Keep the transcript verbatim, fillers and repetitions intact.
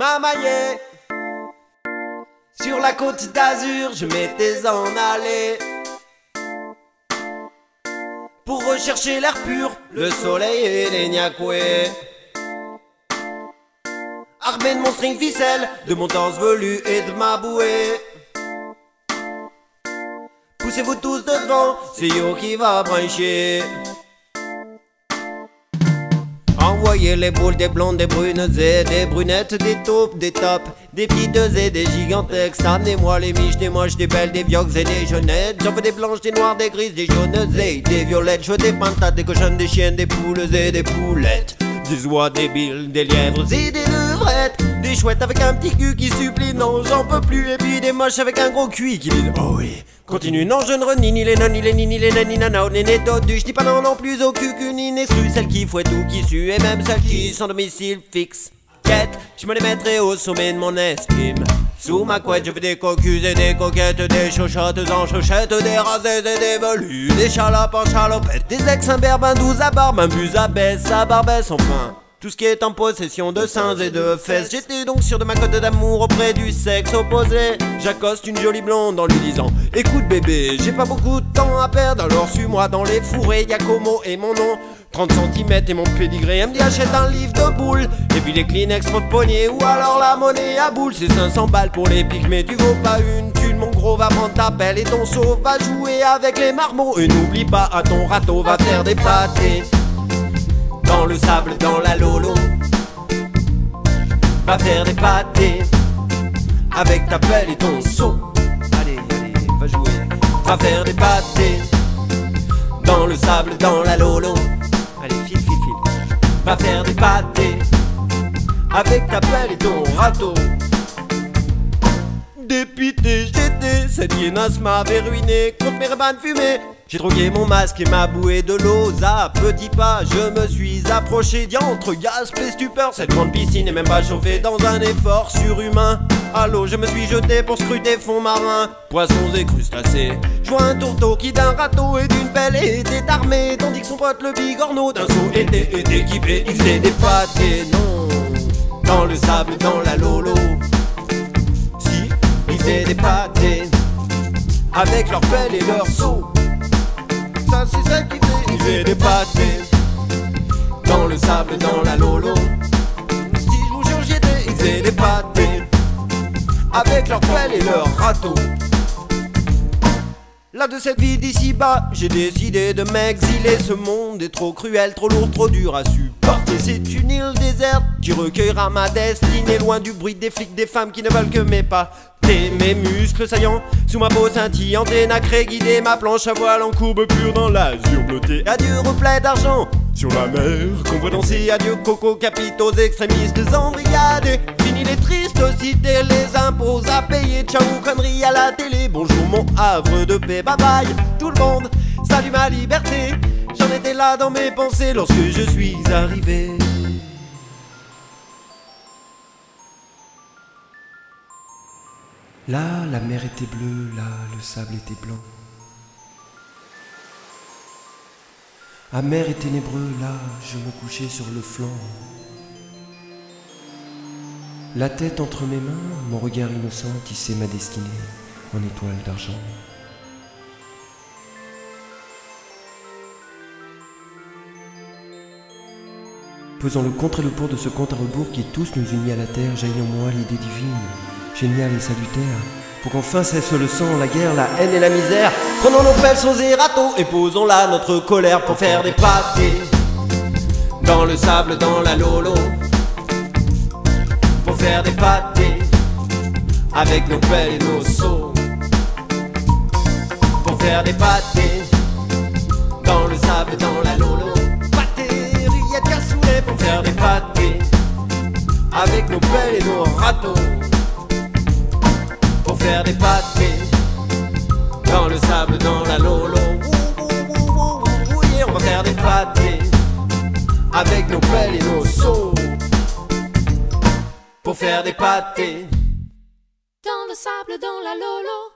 m'amaillait. Sur la côte d'Azur, je m'étais en allé pour rechercher l'air pur, le soleil et les niakoués. Armé de mon string ficelle, de mon torse velu et de ma bouée. Poussez-vous tous devant, c'est yo qui va brancher. Envoyez les boules, des blondes, des brunes et des brunettes, des taupes, des tops, des petites et des gigantesques. Amenez-moi les miches, des moches, des belles, des vioques et des jeunettes. J'en veux des blanches, des noires, des grises, des jaunes et des violettes. Je veux des pintades, des cochonnes, des chiennes, des poules et des poulettes. Des oies, des billes, des lièvres et des levrettes. Des chouettes avec un petit cul qui supplie, non j'en peux plus. Et puis des moches avec un gros cul qui disent oh oui. Continue, non je ne renie ni les nonnes, ni les ni, ni les naines, ni nana, ni les dodus. Je dis pas non non plus au cul ni n'exclus. Celle qui fouette ou qui sue, et même celle qui sans domicile fixe. Quête, je me les mettrai au sommet de mon estime. Sous ma couette je veux des cocus et des coquettes, des chochottes en chochettes, des rasés et des velus, des chalopes en chalopettes, des ex-imberbes, un douze à barbe, un bus à baisse, à barbesse, enfin tout ce qui est en possession de seins et de fesses. J'étais donc sûr de ma cote d'amour auprès du sexe opposé. J'accoste une jolie blonde en lui disant écoute bébé, j'ai pas beaucoup de temps à perdre, alors suis-moi dans les fourrés. Y'a Como et mon nom, trente centimètres et mon pédigré. Elle me dit achète un livre de boules, et puis les Kleenex pot de poignée, ou alors la monnaie à boules. C'est cinq cents balles pour les piques, mais tu vaux pas une thune. Mon gros va prendre ta pelle et ton seau, va jouer avec les marmots. Et n'oublie pas à ton râteau, va faire des pâtés dans le sable, dans la lolo. Va faire des pâtés avec ta pelle et ton seau. Allez, allez, va jouer. Va faire des pâtés dans le sable, dans la lolo. Allez, file, file, file. Va faire des pâtés avec ta pelle et ton râteau. Dépité j'étais, cette guénasse m'avait ruiné. Contre mes rebans fumés, j'ai drogué mon masque et ma bouée de l'eau. À petits pas, je me suis approché diantre, gasp et stupeur. Cette grande piscine n'est même pas chauffée dans un effort surhumain. À l'eau, je me suis jeté pour scruter fond marin, poissons et crustacés. Je vois un tourteau qui d'un râteau et d'une pelle était armé, tandis que son pote le bigorneau d'un seau était, était équipé. Il faisait des pâtés, non, dans le sable, dans la lolo. Si, ils faisaient des pâtés avec leur pelle et leur seau. Ça c'est ça qui fait, ils faisaient des pâtés dans le sable, dans la lolo. Si je vous jure j'étais, ils faisaient des pâtés avec leur pelle et leur râteau. Là de cette vie d'ici-bas, j'ai décidé de m'exiler. Ce monde est trop cruel, trop lourd, trop dur à supporter. C'est une île déserte qui recueillera ma destinée, loin du bruit des flics, des femmes qui ne veulent que mes pas. Mes muscles saillants, sous ma peau scintillante et nacrée, guider ma planche à voile en courbe pure dans l'azur bleuté. Adieu reflet d'argent sur la mer qu'on voit danser. Adieu coco capitaux extrémistes embrigadés. Fini les tristes cités, les impôts à payer. Ciao conneries à la télé, bonjour mon havre de paix. Bye bye tout le monde, salut ma liberté. J'en étais là dans mes pensées lorsque je suis arrivé. Là, la mer était bleue, là, le sable était blanc. Amer et ténébreux, là, je me couchais sur le flanc. La tête entre mes mains, mon regard innocent tissait ma destinée en étoile d'argent. Faisons le contre et le pour de ce compte à rebours qui tous nous unit à la terre, jaillit en moi l'idée divine, géniale et salutaire, pour qu'enfin cesse le sang, la guerre, la haine et la misère. Prenons nos pelles, seaux et râteaux et posons là notre colère pour faire des pâtés dans le sable, dans la lolo. Pour faire des pâtés avec nos pelles et nos seaux. Pour faire des pâtés dans le sable, dans la lolo. Pâtés, rillettes, cassoulet. Pour faire des pâtés avec nos pelles et nos râteaux. Pour faire des pâtés dans le sable, dans la lolo. On va faire des pâtés avec nos pelles et nos seaux. Pour faire des pâtés dans le sable, dans la lolo.